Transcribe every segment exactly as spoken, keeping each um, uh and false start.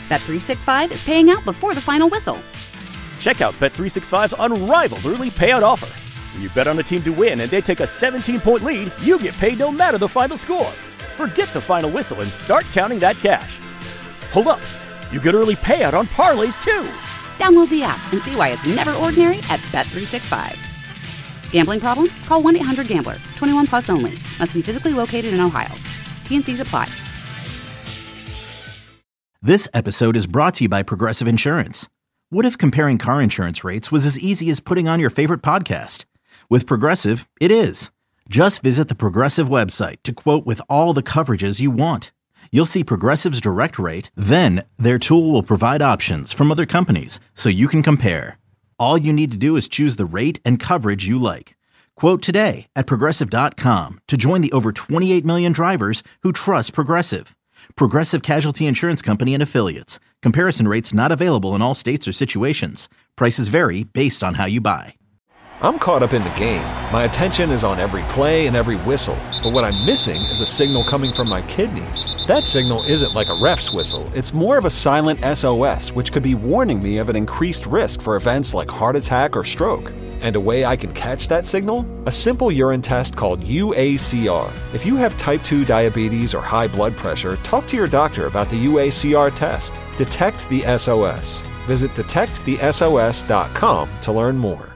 Bet three sixty-five is paying out before the final whistle. Check out Bet three sixty-five's unrivaled early payout offer. When you bet on a team to win and they take a seventeen-point lead, you get paid no matter the final score. Forget the final whistle and start counting that cash. Hold up. You get early payout on parlays, too. Download the app and see why it's never ordinary at Bet three sixty-five. Gambling problem? Call one eight hundred gambler. twenty-one plus only. Must be physically located in Ohio. T N Cs apply. This episode is brought to you by Progressive Insurance. What if comparing car insurance rates was as easy as putting on your favorite podcast? With Progressive, it is. Just visit the Progressive website to quote with all the coverages you want. You'll see Progressive's direct rate, then their tool will provide options from other companies so you can compare. All you need to do is choose the rate and coverage you like. Quote today at progressive dot com to join the over twenty-eight million drivers who trust Progressive. Progressive Casualty Insurance Company and Affiliates. Comparison rates not available in all states or situations. Prices vary based on how you buy. I'm caught up in the game. My attention is on every play and every whistle. But what I'm missing is a signal coming from my kidneys. That signal isn't like a ref's whistle. It's more of a silent S O S, which could be warning me of an increased risk for events like heart attack or stroke. And a way I can catch that signal? A simple urine test called U A C R. If you have type two diabetes or high blood pressure, talk to your doctor about the U A C R test. Detect the S O S. Visit detect the S O S dot com to learn more.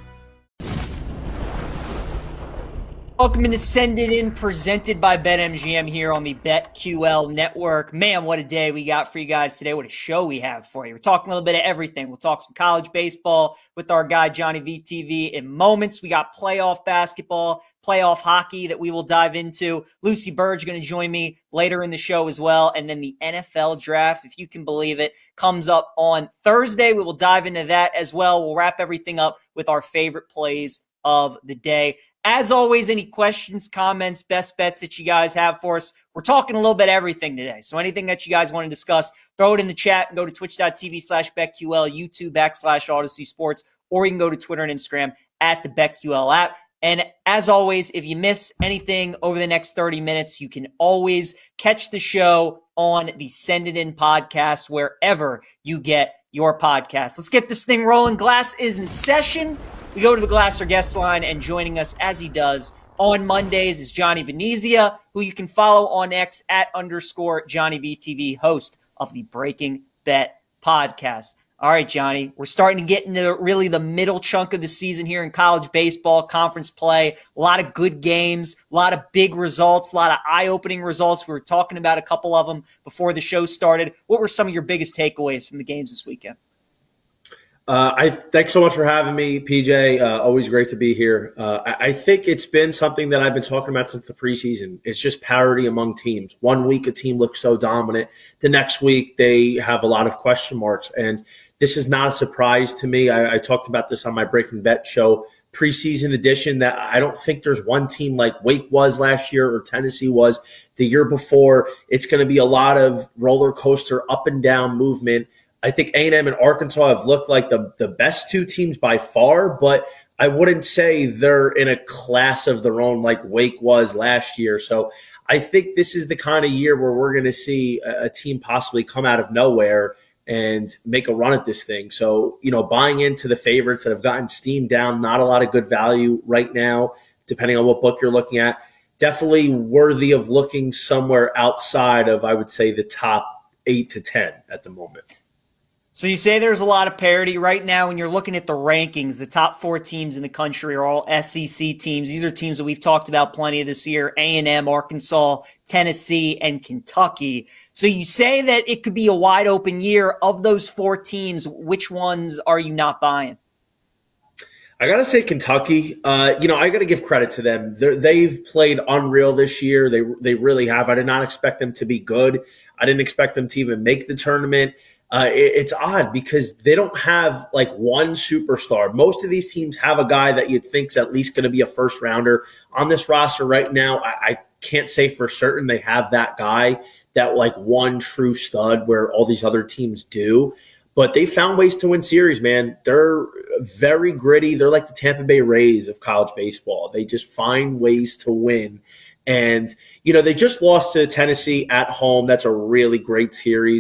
Welcome to Send It In, presented by BetMGM here on the BetQL network. Man, what a day we got for you guys today. What a show we have for you. We're talking a little bit of everything. We'll talk some college baseball with our guy Johnny V T V in moments. We got playoff basketball, playoff hockey that we will dive into. Lucy Bird's going to join me later in the show as well. And then the N F L draft, if you can believe it, comes up on Thursday. We will dive into that as well. We'll wrap everything up with our favorite plays of the day. As always, any questions, comments, best bets that you guys have for us, we're talking a little bit of everything today. So anything that you guys want to discuss, throw it in the chat and go to twitch.tv slash BetQL, YouTube backslash Odyssey Sports, or you can go to Twitter and Instagram at the BetQL app. And as always, if you miss anything over the next thirty minutes, you can always catch the show on the Send It In podcast, wherever you get your podcast. Let's get this thing rolling. Glass is in session. We go to the Glasser guest line, and joining us as he does on Mondays is Johnny Venezia, who you can follow on X at underscore Johnny V T V, host of the Breaking Bet podcast. All right, Johnny, we're starting to get into really the middle chunk of the season here in college baseball, conference play, a lot of good games, a lot of big results, a lot of eye-opening results. We were talking about a couple of them before the show started. What were some of your biggest takeaways from the games this weekend? Uh, I thanks so much for having me, P J. Uh, always great to be here. Uh, I, I think it's been something that I've been talking about since the preseason. It's just parity among teams. One week a team looks so dominant. The next week they have a lot of question marks. And this is not a surprise to me. I, I talked about this on my Breaking Bet show preseason edition that I don't think there's one team like Wake was last year or Tennessee was the year before. It's going to be a lot of roller coaster, up and down movement. I think A and M and Arkansas have looked like the, the best two teams by far, but I wouldn't say they're in a class of their own like Wake was last year. So I think this is the kind of year where we're going to see a, a team possibly come out of nowhere and make a run at this thing. So, you know, buying into the favorites that have gotten steamed down, not a lot of good value right now, depending on what book you're looking at, definitely worthy of looking somewhere outside of, I would say, the top eight to ten at the moment. So you say there's a lot of parity right now when you're looking at the rankings. The top four teams in the country are all S E C teams. These are teams that we've talked about plenty of this year: A and M, Arkansas, Tennessee, and Kentucky. So you say that it could be a wide open year. Of those four teams, which ones are you not buying? I got to say Kentucky. Uh, you know, I got to give credit to them. They're, they've played unreal this year. They they really have. I did not expect them to be good. I didn't expect them to even make the tournament. Uh, it, it's odd because they don't have like one superstar. Most of these teams have a guy that you'd think's at least going to be a first rounder on this roster right now. I, I can't say for certain they have that guy, that like one true stud where all these other teams do. But they found ways to win series, man. They're very gritty. They're like the Tampa Bay Rays of college baseball. They just find ways to win. And, you know, they just lost to Tennessee at home. That's a really great series.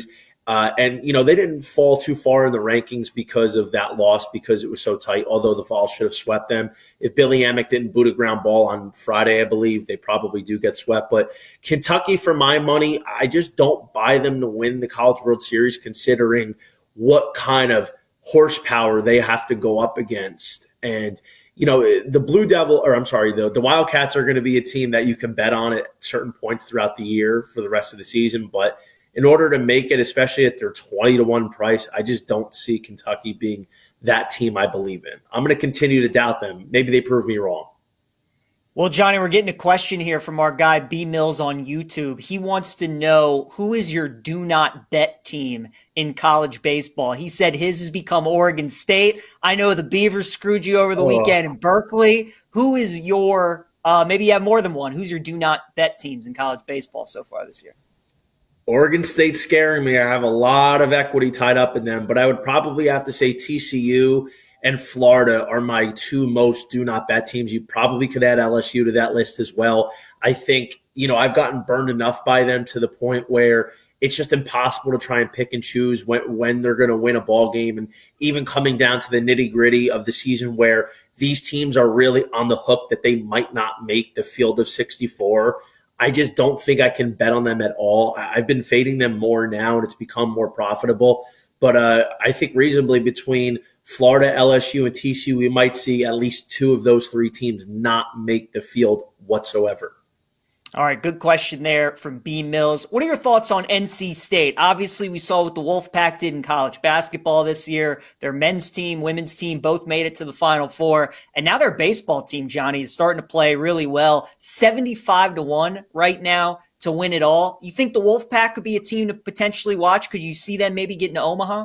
Uh, and, you know, they didn't fall too far in the rankings because of that loss, because it was so tight, although the Vols should have swept them. If Billy Amick didn't boot a ground ball on Friday, I believe, they probably do get swept. But Kentucky, for my money, I just don't buy them to win the College World Series, considering what kind of horsepower they have to go up against. And, you know, the Blue Devil, or I'm sorry, the, the Wildcats are going to be a team that you can bet on at certain points throughout the year for the rest of the season. But in order to make it, especially at their twenty to one price, I just don't see Kentucky being that team I believe in. I'm going to continue to doubt them. Maybe they prove me wrong. Well, Johnny, we're getting a question here from our guy B Mills on YouTube. He wants to know, who is your do not bet team in college baseball? He said his has become Oregon State. I know the Beavers screwed you over the oh. weekend in Berkeley. Who is your, uh, maybe you have more than one, who's your do not bet teams in college baseball so far this year? Oregon State's scaring me. I have a lot of equity tied up in them, but I would probably have to say T C U and Florida are my two most do not bet teams. You probably could add L S U to that list as well. I think, you know, I've gotten burned enough by them to the point where it's just impossible to try and pick and choose when, when they're going to win a ball game. And even coming down to the nitty gritty of the season where these teams are really on the hook that they might not make the field of sixty-four, I just don't think I can bet on them at all. I've been fading them more now, and it's become more profitable. But uh, I think reasonably between Florida, L S U, and T C U, we might see at least two of those three teams not make the field whatsoever. All right, good question there from B Mills. What are your thoughts on N C State? Obviously, we saw what the Wolfpack did in college basketball this year. Their men's team, women's team, both made it to the Final Four. And now their baseball team, Johnny, is starting to play really well. seventy-five to one right now to win it all. You think the Wolfpack could be a team to potentially watch? Could you see them maybe getting to Omaha?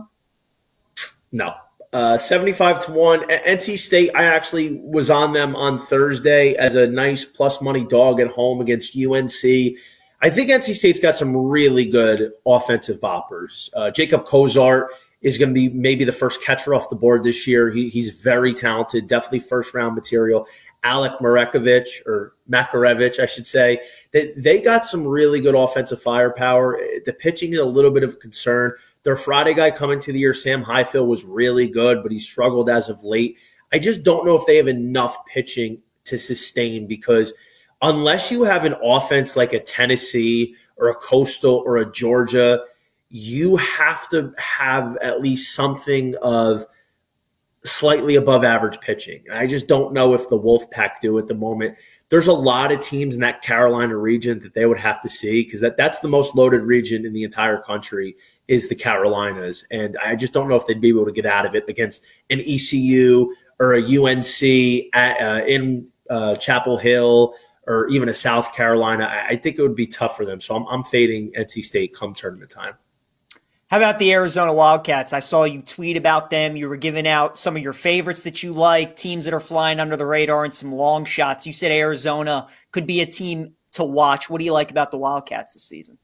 No. Uh, seventy-five to one. N C State, I actually was on them on Thursday as a nice plus money dog at home against U N C. I think N C State's got some really good offensive boppers. Uh, Jacob Kozart is going to be maybe the first catcher off the board this year. He, he's very talented, definitely first round material. Alec Marekovich, or Makarevich, I should say. They, they got some really good offensive firepower. The pitching is a little bit of a concern. Their Friday guy coming to the year, Sam Highfield, was really good, but he struggled as of late. I just don't know if they have enough pitching to sustain, because unless you have an offense like a Tennessee or a Coastal or a Georgia, you have to have at least something of slightly above average pitching. I just don't know if the Wolfpack do at the moment. There's a lot of teams in that Carolina region that they would have to see, because that, that's the most loaded region in the entire country is the Carolinas. And I just don't know if they'd be able to get out of it against an E C U or a U N C at, uh, in uh, Chapel Hill or even a South Carolina. I, I think it would be tough for them. So I'm, I'm fading N C State come tournament time. How about the Arizona Wildcats? I saw you tweet about them. You were giving out some of your favorites that you like, teams that are flying under the radar, and some long shots. You said Arizona could be a team to watch. What do you like about the Wildcats this season?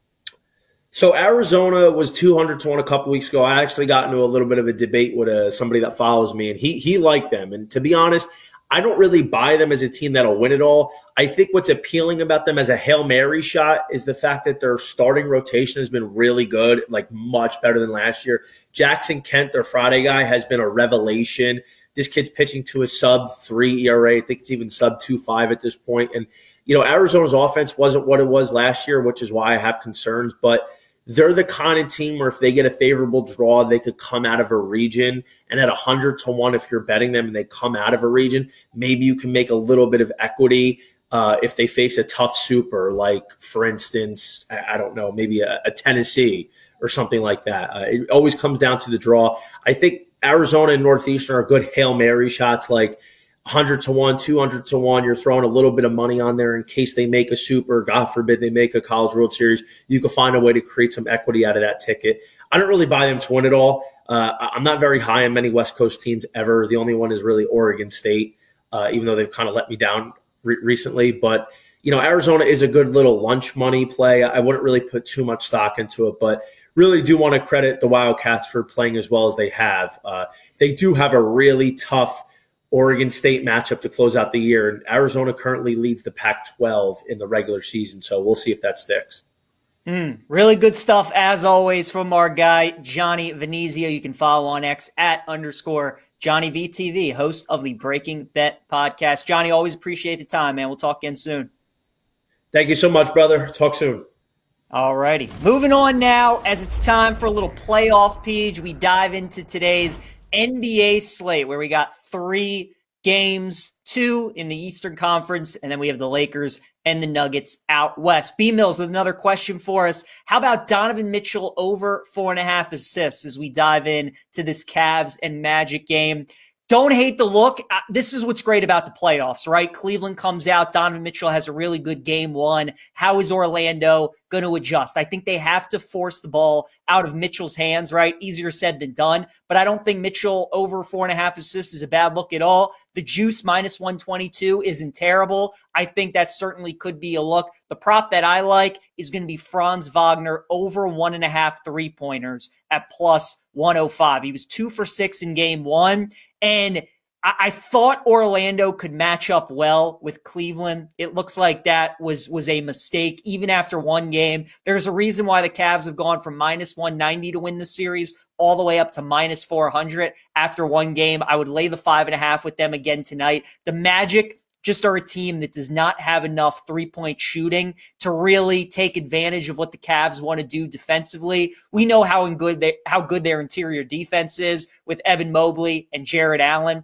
So Arizona was two hundred to one a couple weeks ago. I actually got into a little bit of a debate with uh, somebody that follows me, and he he liked them. And to be honest, I don't really buy them as a team that'll win it all. I think what's appealing about them as a Hail Mary shot is the fact that their starting rotation has been really good, like much better than last year. Jackson Kent, their Friday guy, has been a revelation. This kid's pitching to a sub three E R A. I think it's even sub two five at this point. And, you know, Arizona's offense wasn't what it was last year, which is why I have concerns. But they're the kind of team where if they get a favorable draw, they could come out of a region. And at one hundred to one, if you're betting them and they come out of a region, maybe you can make a little bit of equity uh, if they face a tough super, like, for instance, I, I don't know, maybe a, a Tennessee or something like that. Uh, it always comes down to the draw. I think Arizona and Northeastern are good Hail Mary shots, like one hundred to one, two hundred to one. You're throwing a little bit of money on there in case they make a super. God forbid they make a College World Series. You can find a way to create some equity out of that ticket. I don't really buy them to win it all. Uh, I'm not very high on many West Coast teams ever. The only one is really Oregon State, uh, even though they've kind of let me down re- recently. But, you know, Arizona is a good little lunch money play. I wouldn't really put too much stock into it, but really do want to credit the Wildcats for playing as well as they have. Uh, they do have a really tough Oregon State matchup to close out the year, and Arizona currently leads the Pac twelve in the regular season, so we'll see if that sticks. Mm, really good stuff, as always, from our guy, Johnny Venezia. You can follow on X at underscore Johnny V T V, host of the Breaking Bet podcast. Johnny, always appreciate the time, man. We'll talk again soon. Thank you so much, brother. Talk soon. All righty. Moving on now, as it's time for a little playoff page, we dive into today's N B A slate, where we got three games, two in the Eastern Conference, and then we have the Lakers and the Nuggets out west. B-Mills with another question for us. How about Donovan Mitchell over four and a half assists as we dive in to this Cavs and Magic game? Don't hate the look. Uh, this is what's great about the playoffs, right? Cleveland comes out. Donovan Mitchell has a really good game one. How is Orlando going to adjust? I think they have to force the ball out of Mitchell's hands, right? Easier said than done. But I don't think Mitchell over four and a half assists is a bad look at all. The juice minus one twenty-two isn't terrible. I think that certainly could be a look. The prop that I like is going to be Franz Wagner over one and a half three-pointers at plus one oh five. He was two for six in game one. And I, I thought Orlando could match up well with Cleveland. It looks like that was, was a mistake, even after one game. There's a reason why the Cavs have gone from minus one ninety to win the series all the way up to minus four hundred after one game. I would lay the five and a half with them again tonight. The Magic just are a team that does not have enough three-point shooting to really take advantage of what the Cavs want to do defensively. We know how good they, how good their interior defense is with Evan Mobley and Jared Allen.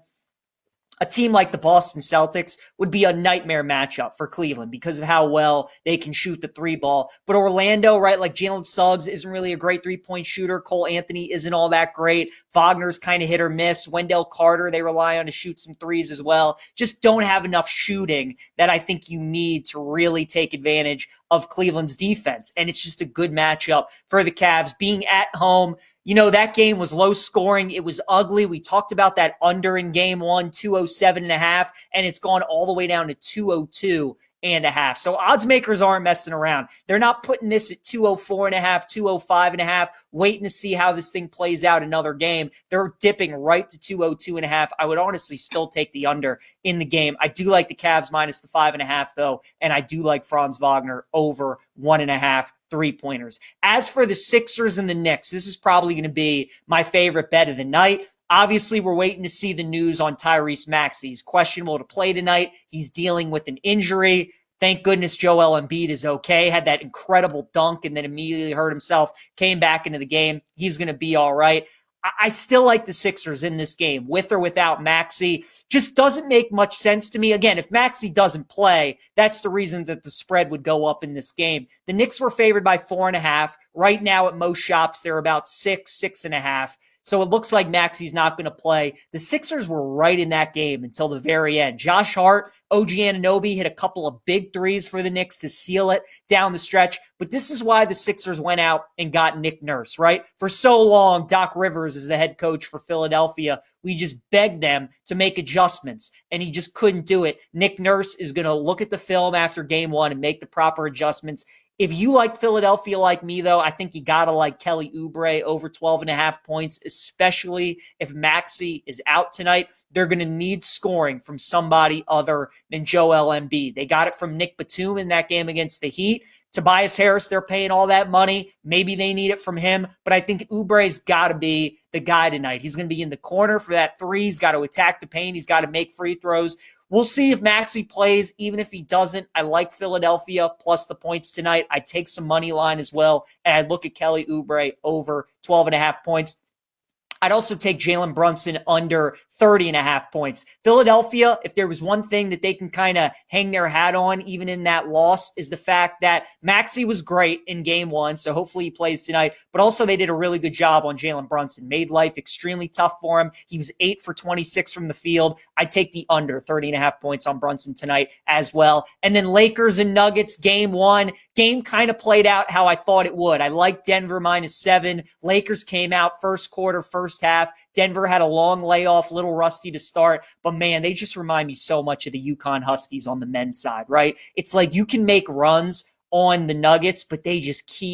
A team like the Boston Celtics would be a nightmare matchup for Cleveland because of how well they can shoot the three ball. But Orlando, right, like Jalen Suggs isn't really a great three-point shooter. Cole Anthony isn't all that great. Wagner's kind of hit or miss. Wendell Carter, they rely on to shoot some threes as well. Just don't have enough shooting that I think you need to really take advantage of Cleveland's defense. And it's just a good matchup for the Cavs. Being at home, you know, that game was low scoring. It was ugly. We talked about that under in game one, two oh seven and a half, and it's gone all the way down to two oh two and a half. So odds makers aren't messing around. They're not putting this at two oh four and a half, two oh five and a half, waiting to see how this thing plays out another game. They're dipping right to two oh two and a half. I would honestly still take the under in the game. I do like the Cavs minus the five and a half though, and I do like Franz Wagner over one and a half three-pointers. As for the Sixers and the Knicks, this is probably going to be my favorite bet of the night. Obviously, we're waiting to see the news on Tyrese Maxey. He's questionable to play tonight. He's dealing with an injury. Thank goodness Joel Embiid is okay. Had that incredible dunk and then immediately hurt himself, came back into the game. He's going to be all right. I still like the Sixers in this game, with or without Maxey. Just doesn't make much sense to me. Again, if Maxey doesn't play, that's the reason that the spread would go up in this game. The Knicks were favored by four and a half. Right now at most shops, they're about six, six and a half. So it looks like Maxey's not going to play. The Sixers were right in that game until the very end. Josh Hart, O G Anunoby hit a couple of big threes for the Knicks to seal it down the stretch. But this is why the Sixers went out and got Nick Nurse, right? For so long, Doc Rivers is the head coach for Philadelphia. We just begged them to make adjustments, and he just couldn't do it. Nick Nurse is going to look at the film after game one and make the proper adjustments. If you like Philadelphia like me, though, I think you got to like Kelly Oubre over twelve and a half points, especially if Maxey is out tonight. They're going to need scoring from somebody other than Joel Embiid. They got it from Nick Batum in that game against the Heat. Tobias Harris, they're paying all that money. Maybe they need it from him, but I think Oubre's got to be the guy tonight. He's going to be in the corner for that three. He's got to attack the paint. He's got to make free throws. We'll see if Maxey plays. Even if he doesn't, I like Philadelphia plus the points tonight. I take some money line as well, and I look at Kelly Oubre over twelve and a half points. I'd also take Jalen Brunson under thirty and a half points. Philadelphia, if there was one thing that they can kind of hang their hat on, even in that loss, is the fact that Maxey was great in game one, so hopefully he plays tonight, but also they did a really good job on Jalen Brunson. Made life extremely tough for him. He was eight for twenty-six from the field. I'd take the under thirty and a half points on Brunson tonight as well. And then Lakers and Nuggets, game one. Game kind of played out how I thought it would. I liked Denver minus seven. Lakers came out first quarter, first half. Denver had a long layoff, little rusty to start, but man, they just remind me so much of the UConn Huskies on the men's side, right? It's like you can make runs on the Nuggets, but they just keep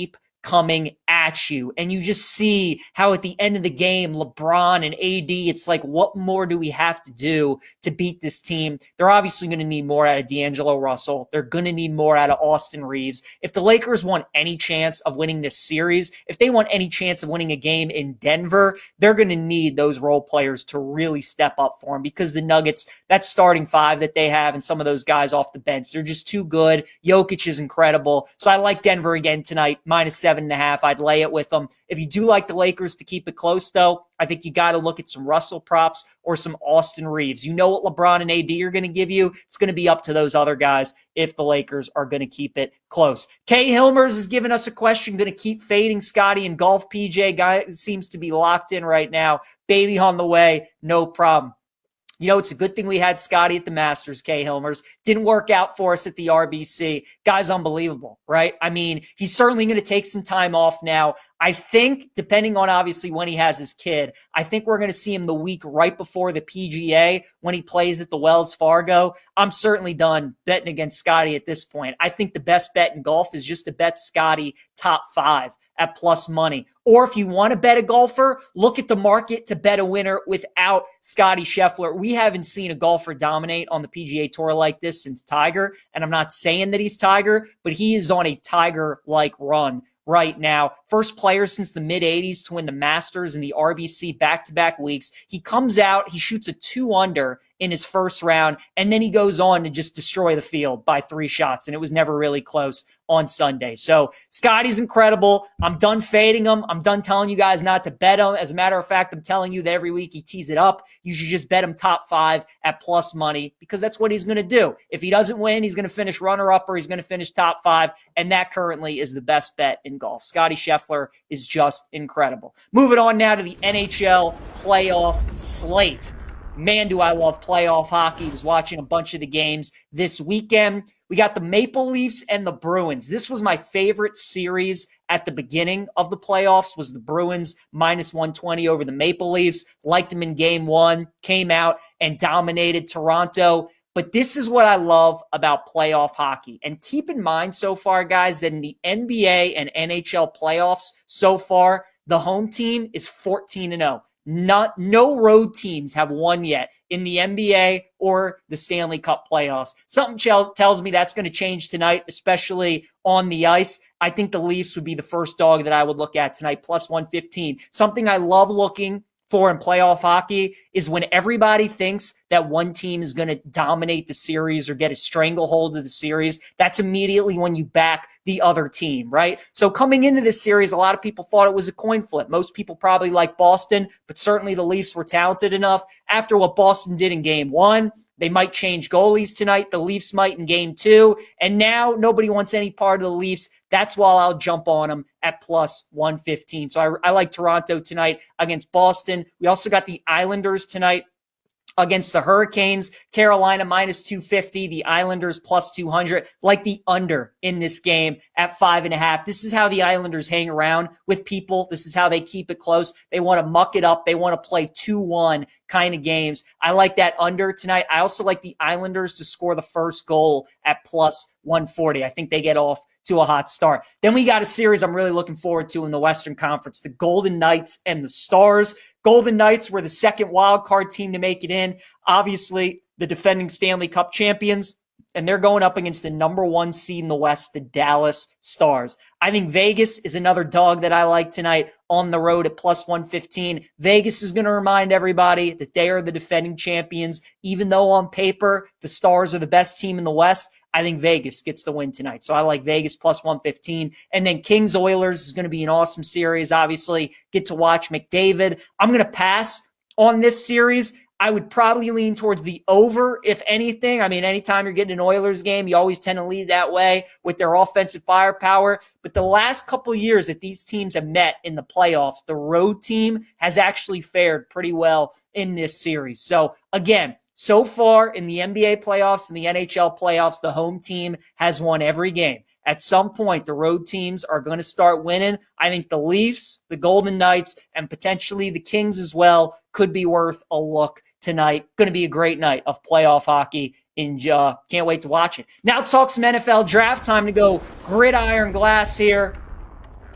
coming at you. And you just see how at the end of the game, LeBron and A D, it's like, what more do we have to do to beat this team? They're obviously going to need more out of D'Angelo Russell. They're going to need more out of Austin Reeves. If the Lakers want any chance of winning this series, if they want any chance of winning a game in Denver, they're going to need those role players to really step up for them, because the Nuggets, that starting five that they have and some of those guys off the bench, they're just too good. Jokic is incredible. So I like Denver again tonight, minus seven and a half. I'd lay it with them. If you do like the Lakers to keep it close, though, I think you got to look at some Russell props or some Austin Reeves. You know what LeBron and A D are going to give you. It's going to be up to those other guys if the Lakers are going to keep it close. Kay Hilmers is giving us a question. Going to keep fading Scotty and golf. P J guy seems to be locked in right now. Baby on the way. No problem. You know, it's a good thing we had Scotty at the Masters, Kay Hilmers. Didn't work out for us at the R B C. Guy's unbelievable, right? I mean, he's certainly going to take some time off now. I think, depending on obviously when he has his kid, I think we're going to see him the week right before the P G A when he plays at the Wells Fargo. I'm certainly done betting against Scotty at this point. I think the best bet in golf is just to bet Scotty top five at plus money. Or if you want to bet a golfer, look at the market to bet a winner without Scotty Scheffler. We haven't seen a golfer dominate on the P G A Tour like this since Tiger. And I'm not saying that he's Tiger, but he is on a Tiger-like run right now. First player since the mid eighties to win the Masters and the R B C back-to-back weeks. He comes out, he shoots a two under in his first round, and then he goes on to just destroy the field by three shots, and it was never really close on Sunday. So Scotty's incredible. I'm done fading him. I'm done telling you guys not to bet him. As a matter of fact, I'm telling you that every week he tees it up. You should just bet him top five at plus money, because that's what he's going to do. If he doesn't win, he's going to finish runner-up or he's going to finish top five, and that currently is the best bet in golf. Scotty Scheffler is just incredible. Moving on now to the N H L playoff slate. Man, do I love playoff hockey. I was watching a bunch of the games this weekend. We got the Maple Leafs and the Bruins. This was my favorite series at the beginning of the playoffs, was the Bruins minus one twenty over the Maple Leafs. Liked them in game one, came out and dominated Toronto. But this is what I love about playoff hockey. And keep in mind so far, guys, that in the N B A and N H L playoffs so far, the home team is fourteen and oh. Not, no road teams have won yet in the N B A or the Stanley Cup playoffs. Something ch- tells me that's going to change tonight, especially on the ice. I think the Leafs would be the first dog that I would look at tonight, plus one fifteen. Something I love looking for in playoff hockey is when everybody thinks that one team is going to dominate the series or get a stranglehold of the series, that's immediately when you back the other team, right? So coming into this series, a lot of people thought it was a coin flip. Most people probably like Boston, but certainly the Leafs were talented enough. After what Boston did in game one, they might change goalies tonight. The Leafs might in game two. And now nobody wants any part of the Leafs. That's why I'll jump on them at plus one fifteen. So I, I like Toronto tonight against Boston. We also got the Islanders tonight against the Hurricanes. Carolina minus two fifty, the Islanders plus two hundred. Like the under in this game at five and a half. This is how the Islanders hang around with people. This is how they keep it close. They want to muck it up. They want to play two one kind of games. I like that under tonight. I also like the Islanders to score the first goal at plus one forty. I think they get off to a hot start. Then we got a series I'm really looking forward to in the Western Conference, the Golden Knights and the Stars. Golden Knights were the second wild card team to make it in. Obviously, the defending Stanley Cup champions, and they're going up against the number one seed in the West, the Dallas Stars. I think Vegas is another dog that I like tonight on the road at plus one fifteen. Vegas is going to remind everybody that they are the defending champions. Even though on paper, the Stars are the best team in the West, I think Vegas gets the win tonight. So I like Vegas plus one fifteen. And then Kings Oilers is going to be an awesome series. Obviously, get to watch McDavid. I'm going to pass on this series. I would probably lean towards the over, if anything. I mean, anytime you're getting an Oilers game, you always tend to lead that way with their offensive firepower. But the last couple of years that these teams have met in the playoffs, the road team has actually fared pretty well in this series. So again, so far in the N B A playoffs and the N H L playoffs, the home team has won every game. At some point, the road teams are going to start winning. I think the Leafs, the Golden Knights, and potentially the Kings as well could be worth a look tonight. Going to be a great night of playoff hockey. In uh, can't wait to watch it. Now talk some N F L draft. Time to go gridiron glass here.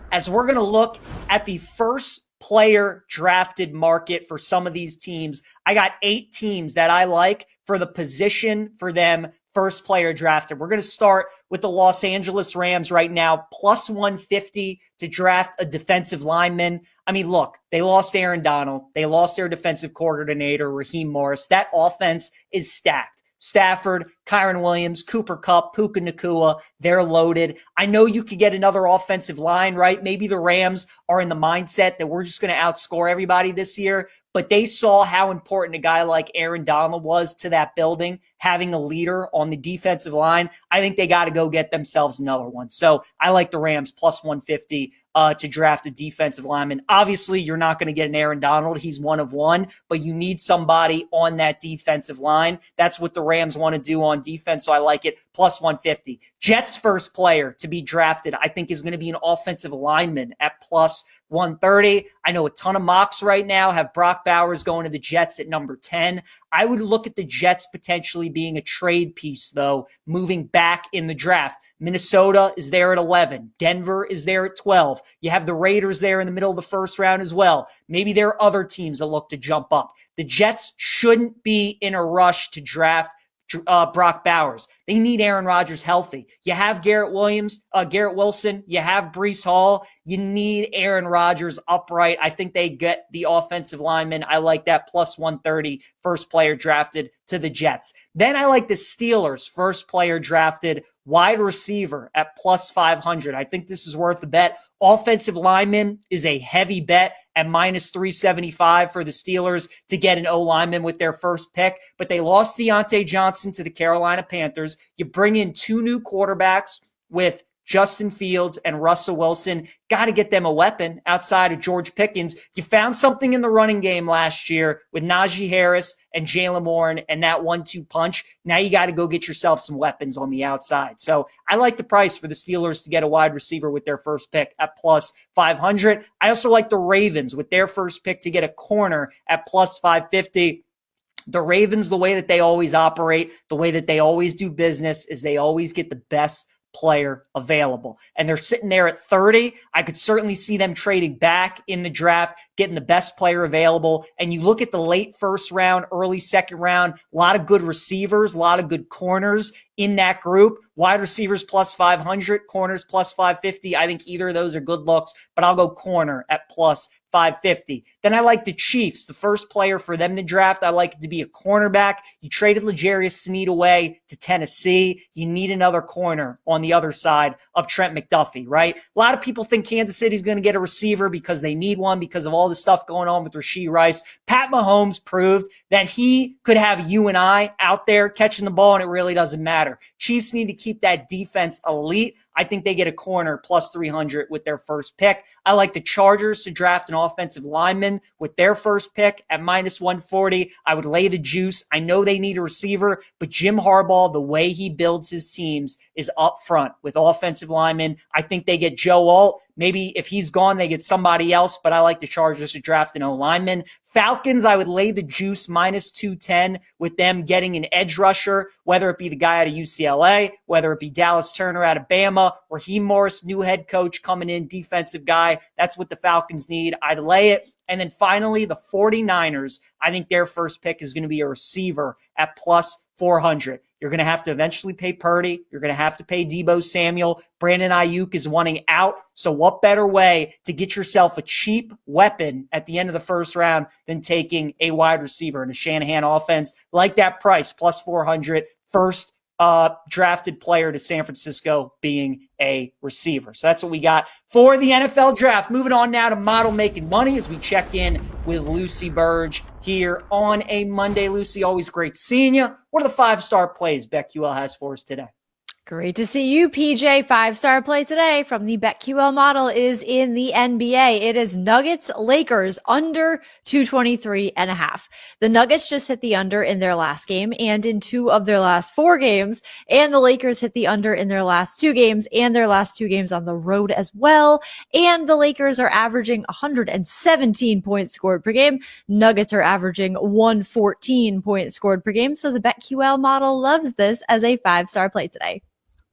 as we're going to look at the first player drafted market for some of these teams. I got eight teams that I like for the position for them first player drafted. We're going to start with the Los Angeles Rams right now, plus one fifty to draft a defensive lineman. I mean, look, they lost Aaron Donald. They lost their defensive coordinator, Raheem Morris. That offense is stacked. Stafford, Kyron Williams, Cooper Kupp, Puka Nacua, they're loaded. I know you could get another offensive line, right? Maybe the Rams are in the mindset that we're just going to outscore everybody this year, but they saw how important a guy like Aaron Donald was to that building, having a leader on the defensive line. I think they got to go get themselves another one. So I like the Rams plus one fifty uh, to draft a defensive lineman. Obviously, you're not going to get an Aaron Donald. He's one of one, but you need somebody on that defensive line. That's what the Rams want to do on defense, so I like it, plus one fifty. Jets' first player to be drafted, I think, is going to be an offensive lineman at plus one thirty. I know a ton of mocks right now have Brock Bowers going to the Jets at number ten. I would look at the Jets potentially being a trade piece, though, moving back in the draft. Minnesota is there at eleven. Denver is there at twelve. You have the Raiders there in the middle of the first round as well. Maybe there are other teams that look to jump up. The Jets shouldn't be in a rush to draft uh, Brock Bowers. They need Aaron Rodgers healthy. You have Garrett Williams, uh, Garrett Wilson. You have Breece Hall. You need Aaron Rodgers upright. I think they get the offensive lineman. I like that plus one thirty, first player drafted to the Jets. Then I like the Steelers, first player drafted wide receiver at plus five hundred. I think this is worth a bet. Offensive lineman is a heavy bet at minus three seventy-five for the Steelers to get an O-lineman with their first pick, but they lost Deontay Johnson to the Carolina Panthers. You bring in two new quarterbacks with Justin Fields and Russell Wilson. Got to get them a weapon outside of George Pickens. You found something in the running game last year with Najee Harris and Jaylen Warren and that one two punch. Now you got to go get yourself some weapons on the outside. So I like the price for the Steelers to get a wide receiver with their first pick at plus five hundred. I also like the Ravens with their first pick to get a corner at plus five fifty. The Ravens, the way that they always operate, the way that they always do business is they always get the best player available. And they're sitting there at thirty. I could certainly see them trading back in the draft, getting the best player available. And you look at the late first round, early second round, a lot of good receivers, a lot of good corners in that group. Wide receivers plus five hundred, corners plus five fifty. I think either of those are good looks, but I'll go corner at plus five fifty. Then I like the Chiefs, the first player for them to draft. I like it to be a cornerback. You traded L'Jarius Sneed away to Tennessee. You need another corner on the other side of Trent McDuffie, right? A lot of people think Kansas City's going to get a receiver because they need one because of all the stuff going on with Rashee Rice. Pat Mahomes proved that he could have you and I out there catching the ball, and it really doesn't matter. Chiefs need to keep that defense elite. I think they get a corner plus three hundred with their first pick. I like the Chargers to draft an offensive lineman with their first pick at minus one forty. I would lay the juice. I know they need a receiver, but Jim Harbaugh, the way he builds his teams is up front with offensive linemen. I think they get Joe Alt. Maybe if he's gone, they get somebody else, but I like the Chargers to draft an O-lineman. Falcons, I would lay the juice minus two ten with them getting an edge rusher, whether it be the guy out of U C L A, whether it be Dallas Turner out of Bama, Raheem Morris, new head coach coming in, defensive guy. That's what the Falcons need. I'd lay it. And then finally, the 49ers, I think their first pick is going to be a receiver at plus four hundred. You're going to have to eventually pay Purdy. You're going to have to pay Deebo Samuel. Brandon Ayuk is wanting out. So what better way to get yourself a cheap weapon at the end of the first round than taking a wide receiver in a Shanahan offense like that price, plus four hundred, first uh, drafted player to San Francisco being a receiver. So that's what we got for the N F L draft. Moving on now to Model Making Money as we check in with Lucy Burge here on a Monday. Lucy, always great seeing you. What are the five-star plays BetQL has for us today? Great to see you, P J. Five-star play today from the BetQL model is in the N B A. It is Nuggets Lakers under two twenty-three and a half. The Nuggets just hit the under in their last game and in two of their last four games, and the Lakers hit the under in their last two games and their last two games on the road as well. And the Lakers are averaging one hundred seventeen points scored per game. Nuggets are averaging one hundred fourteen points scored per game. So the BetQL model loves this as a five-star play today.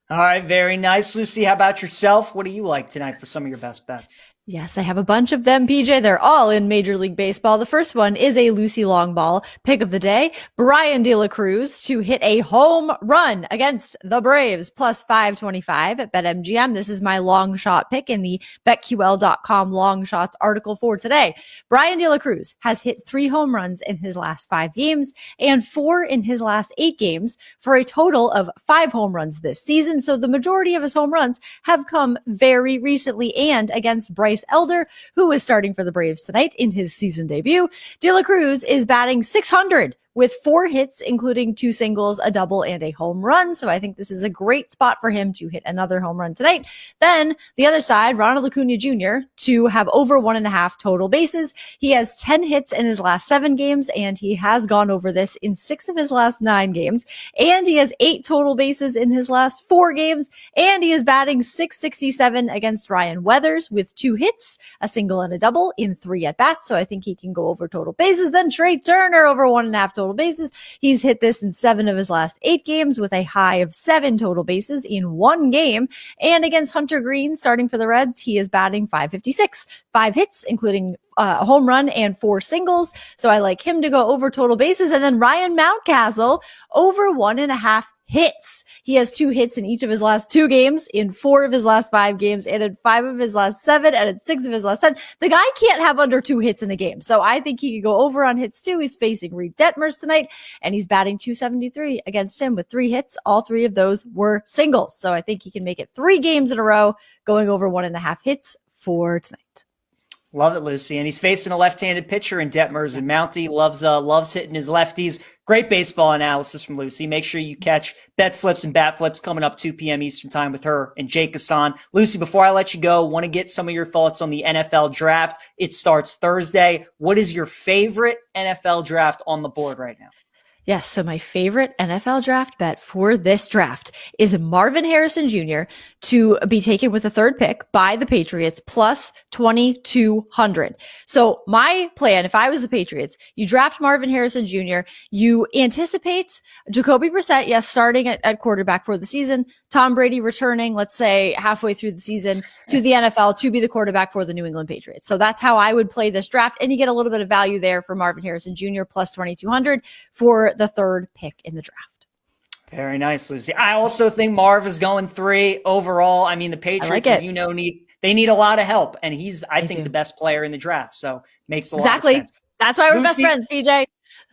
All right, very nice. Lucy, how about yourself? What do you like tonight for some of your best bets? Yes, I have a bunch of them, P J. They're all in Major League Baseball. The first one is a Lucy long ball pick of the day. Brian De La Cruz to hit a home run against the Braves, plus five twenty-five at BetMGM. This is my long shot pick in the Bet Q L dot com long shots article for today. Brian De La Cruz has hit three home runs in his last five games and four in his last eight games for a total of five home runs this season. So the majority of his home runs have come very recently and against Bryce Elder, who is starting for the Braves tonight in his season debut. De La Cruz is batting six hundred with four hits, including two singles, a double, and a home run. So I think this is a great spot for him to hit another home run tonight. Then the other side, Ronald Acuna Junior to have over one and a half total bases. He has ten hits in his last seven games, and he has gone over this in six of his last nine games. And he has eight total bases in his last four games, and he is batting six sixty-seven against Ryan Weathers with two hits, a single and a double in three at bats. So I think he can go over total bases. Then Trey Turner over one and a half total bases. He's hit this in seven of his last eight games with a high of seven total bases in one game. And against Hunter Green, starting for the Reds, he is batting five fifty-six, five hits, including uh, a home run and four singles. So I like him to go over total bases. And then Ryan Mountcastle over one and a half hits. He has two hits in each of his last two games, in four of his last five games, and in five of his last seven, and in six of his last ten. The guy can't have under two hits in a game. So I think he could go over on hits too. He's facing Reed Detmers tonight, and he's batting two seventy-three against him with three hits. All three of those were singles. So I think he can make it three games in a row, going over one and a half hits for tonight. Love it, Lucy. And he's facing a left-handed pitcher in Detmers, and Mountie loves uh, loves hitting his lefties. Great baseball analysis from Lucy. Make sure you catch Bet Slips and Bat Flips coming up two p.m. Eastern time with her and Jake Hassan. Lucy, before I let you go, want to get some of your thoughts on the N F L draft. It starts Thursday. What is your favorite N F L draft on the board right now? Yes, so my favorite N F L draft bet for this draft is Marvin Harrison Junior to be taken with a third pick by the Patriots plus twenty-two hundred. So my plan, if I was the Patriots, you draft Marvin Harrison Junior, you anticipate Jacoby Brissett, yes, starting at, at quarterback for the season, Tom Brady returning, let's say halfway through the season to the N F L to be the quarterback for the New England Patriots. So that's how I would play this draft. And you get a little bit of value there for Marvin Harrison Junior plus twenty-two hundred for the third pick in the draft. Very nice, Lucy. I also think Marv is going three overall. I mean, the Patriots, like as you know, need they need a lot of help, and he's, I they think, do. the best player in the draft. So makes a exactly. lot of sense. That's why we're Lucy, best friends, P J.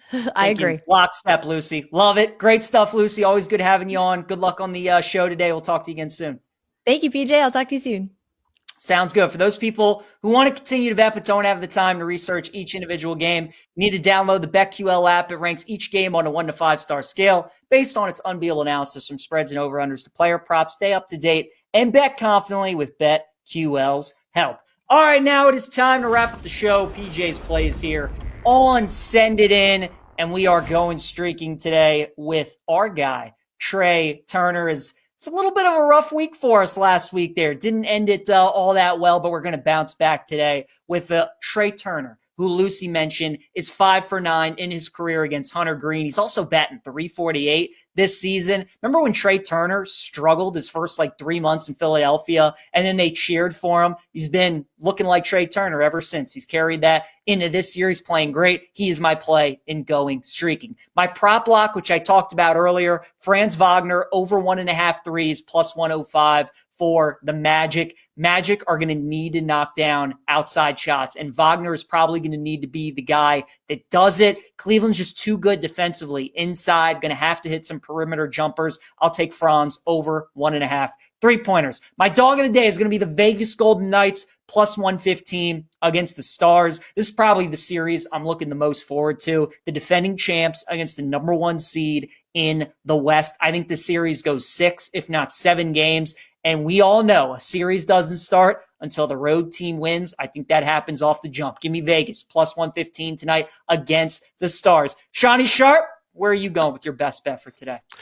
I agree. You. Lockstep, Lucy. Love it. Great stuff, Lucy. Always good having you on. Good luck on the uh, show today. We'll talk to you again soon. Thank you, P J. I'll talk to you soon. Sounds good. For those people who want to continue to bet but don't have the time to research each individual game, you need to download the BetQL app. It ranks each game on a one to five star scale based on its unbeatable analysis from spreads and over-unders to player props. Stay up to date and bet confidently with BetQL's help. All right, now it is time to wrap up the show. P J's plays here on Send It In, and we are going streaking today with our guy, Trey Turner. Is It's a little bit of a rough week for us last week there. Didn't end it uh, all that well, but we're going to bounce back today with uh, Trey Turner, who Lucy mentioned is five for nine in his career against Hunter Green. He's also batting three forty-eight this season. Remember when Trey Turner struggled his first like three months in Philadelphia and then they cheered for him? He's been looking like Trey Turner ever since. He's carried that into this year. He's playing great. He is my play in going streaking. My prop block, which I talked about earlier, Franz Wagner over one and a half threes plus one oh five for the Magic. Magic are going to need to knock down outside shots, and Wagner is probably going to need to be the guy that does it. Cleveland's just too good defensively inside, going to have to hit some perimeter jumpers. I'll take Franz over one and a half three-pointers. My dog of the day is going to be the Vegas Golden Knights plus one fifteen against the Stars. This is probably the series I'm looking the most forward to. The defending champs against the number one seed in the West. I think the series goes six, if not seven games. And we all know a series doesn't start until the road team wins. I think that happens off the jump. Give me Vegas plus one fifteen tonight against the Stars. Shawnee Sharp, where are you going with your best bet for today?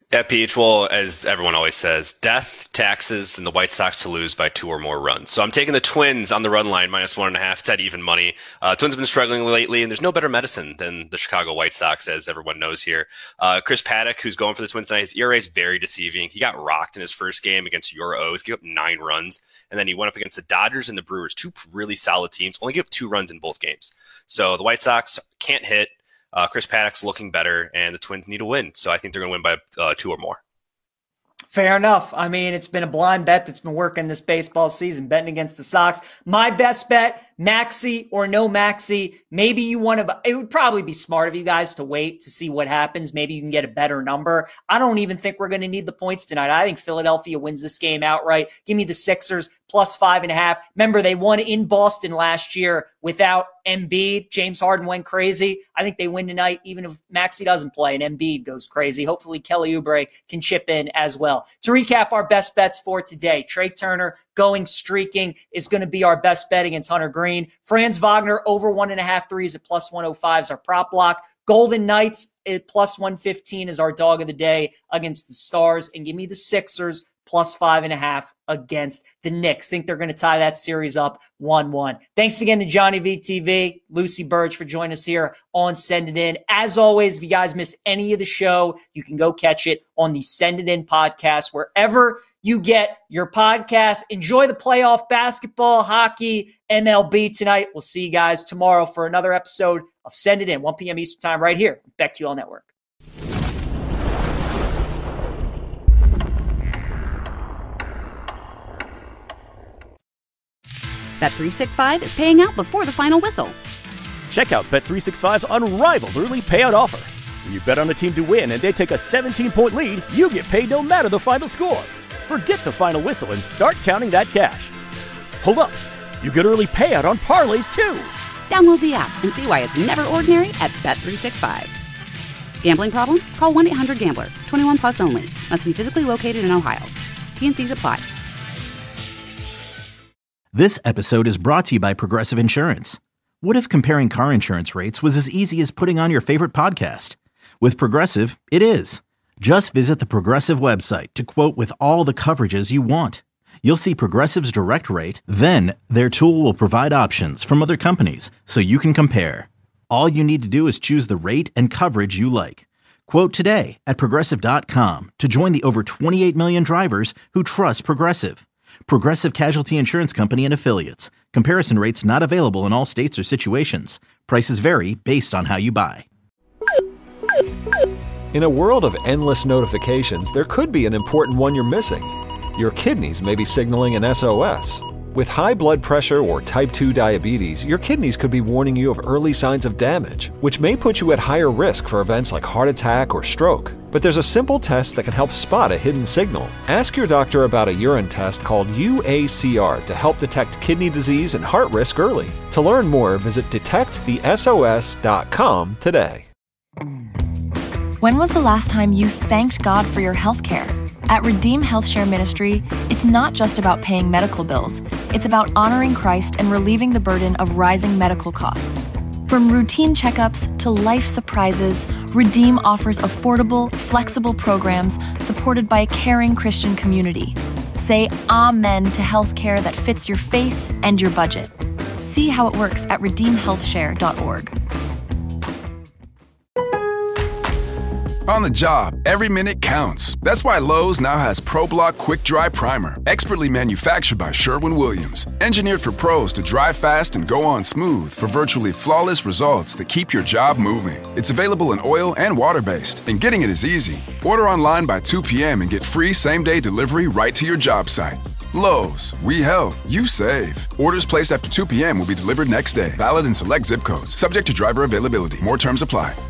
Yeah, Peach, well, as everyone always says, death, taxes, and the White Sox to lose by two or more runs. So I'm taking the Twins on the run line, minus one and a half. It's at even money. Uh, Twins have been struggling lately, and there's no better medicine than the Chicago White Sox, as everyone knows here. Uh, Chris Paddock, who's going for the Twins tonight, his E R A is very deceiving. He got rocked in his first game against your O's, gave up nine runs, and then he went up against the Dodgers and the Brewers, two really solid teams, only gave up two runs in both games. So the White Sox can't hit. Uh, Chris Paddock's looking better, and the Twins need a win. So I think they're going to win by uh, two or more. Fair enough. I mean, it's been a blind bet that's been working this baseball season, betting against the Sox. My best bet, Maxey or no Maxey. Maybe you want to, it would probably be smart of you guys to wait to see what happens. Maybe you can get a better number. I don't even think we're going to need the points tonight. I think Philadelphia wins this game outright. Give me the Sixers plus five and a half. Remember, they won in Boston last year without Embiid. James Harden went crazy. I think they win tonight, even if Maxey doesn't play and Embiid goes crazy. Hopefully Kelly Oubre can chip in as well. To recap our best bets for today, Trey Turner going streaking is going to be our best bet against Hunter Green. Franz Wagner over one and a half threes at plus one oh five is our prop block. Golden Knights at plus one fifteen is our dog of the day against the Stars. And give me the Sixers plus five and a half against the Knicks. Think they're going to tie that series up one one. Thanks again to Johnny V T V, Lucy Burge for joining us here on Send It In. As always, if you guys missed any of the show, you can go catch it on the Send It In podcast, wherever you get your podcasts. Enjoy the playoff basketball, hockey, M L B tonight. We'll see you guys tomorrow for another episode of Send It In, one p.m. Eastern time right here on BetQL Network. Bet three sixty-five is paying out before the final whistle. Check out Bet three sixty-five's unrivaled early payout offer. When you bet on a team to win and they take a seventeen-point lead, you get paid no matter the final score. Forget the final whistle and start counting that cash. Hold up. You get early payout on parlays, too. Download the app and see why it's never ordinary at Bet three sixty-five. Gambling problem? Call one eight hundred gambler. twenty-one plus only. Must be physically located in Ohio. T and C's apply. This episode is brought to you by Progressive Insurance. What if comparing car insurance rates was as easy as putting on your favorite podcast? With Progressive, it is. Just visit the Progressive website to quote with all the coverages you want. You'll see Progressive's direct rate, then their tool will provide options from other companies so you can compare. All you need to do is choose the rate and coverage you like. Quote today at Progressive dot com to join the over twenty-eight million drivers who trust Progressive. Progressive Casualty Insurance Company and Affiliates. Comparison rates not available in all states or situations. Prices vary based on how you buy. In a world of endless notifications, there could be an important one you're missing. Your kidneys may be signaling an S O S. With high blood pressure or type two diabetes, your kidneys could be warning you of early signs of damage, which may put you at higher risk for events like heart attack or stroke. But there's a simple test that can help spot a hidden signal. Ask your doctor about a urine test called U A C R to help detect kidney disease and heart risk early. To learn more, visit detect the S O S dot com today. When was the last time you thanked God for your health care? At Redeem Health Share Ministry, it's not just about paying medical bills. It's about honoring Christ and relieving the burden of rising medical costs. From routine checkups to life surprises, Redeem offers affordable, flexible programs supported by a caring Christian community. Say amen to health care that fits your faith and your budget. See how it works at redeem health share dot org. On the job, every minute counts. That's why Lowe's now has ProBlock Quick Dry Primer, expertly manufactured by Sherwin-Williams. Engineered for pros to dry fast and go on smooth for virtually flawless results that keep your job moving. It's available in oil and water-based, and getting it is easy. Order online by two p.m. and get free same-day delivery right to your job site. Lowe's, we help, you save. Orders placed after two p.m. will be delivered next day. Valid in select zip codes. Subject to driver availability. More terms apply.